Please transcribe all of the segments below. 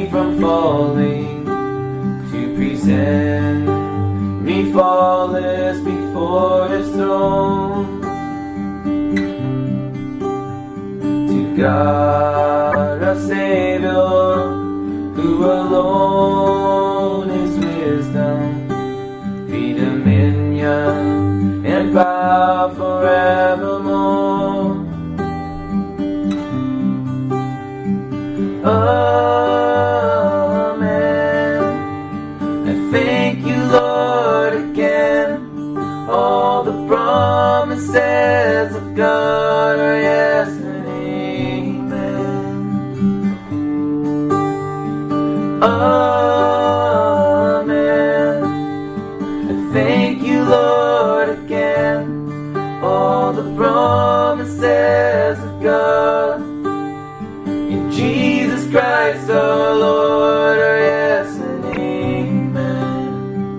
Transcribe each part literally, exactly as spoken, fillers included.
me from falling, to present me faultless before His throne. To God our Savior, who alone is wisdom, be dominion and power forevermore. Amen. I thank you, Lord, again. All the promises of God are yes and amen. Amen. I thank you, Lord, again. All the promises of God in Jesus Christ our Lord are yes and amen.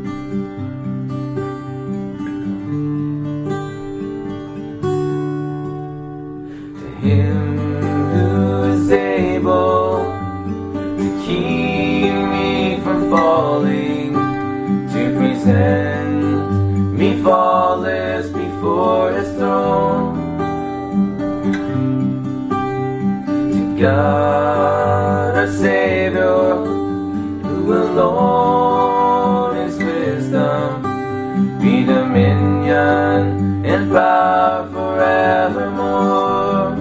To Him who is able to keep me from falling, to present me faultless before His throne. To God our Savior, who alone is wisdom, be dominion and power forevermore.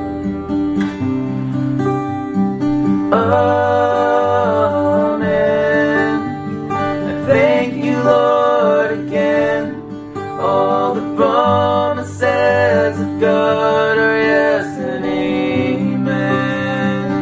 Amen. I thank you, Lord, again. All the promises of God are yes and amen.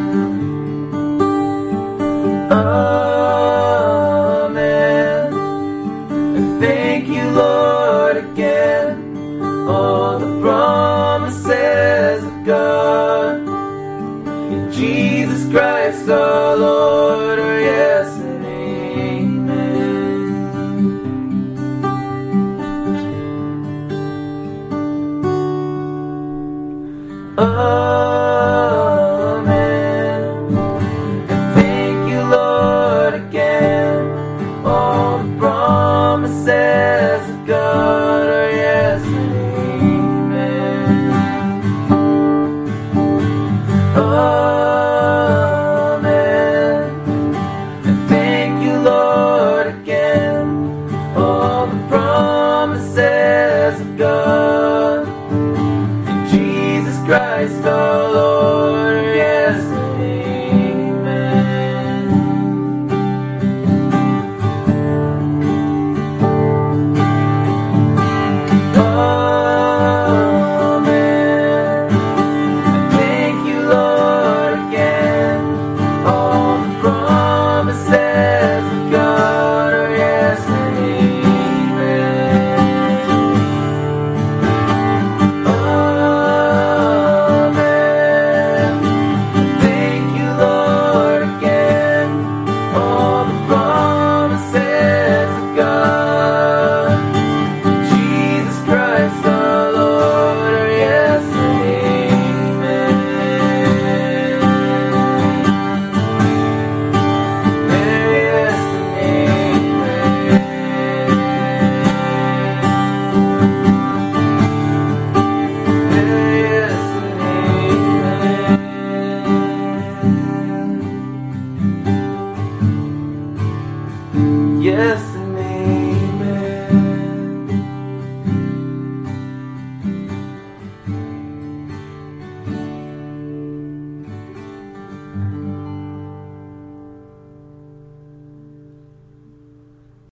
Amen. I thank you, Lord, again. All the promises of God in Jesus Christ our Lord are yes and amen. Amen. I thank you, Lord, again. All the promises of God are yes and amen. Amen. I thank you, Lord, again. All the promises of God in Jesus Christ our Lord are yes and amen. Amen. I thank you, Lord, again. All the promises of God are yes and amen. Amen. Thank you, Lord, again. All the promises of God, Jesus Christ our Lord are yes and amen. They're yes and amen. They're yes and amen. Yes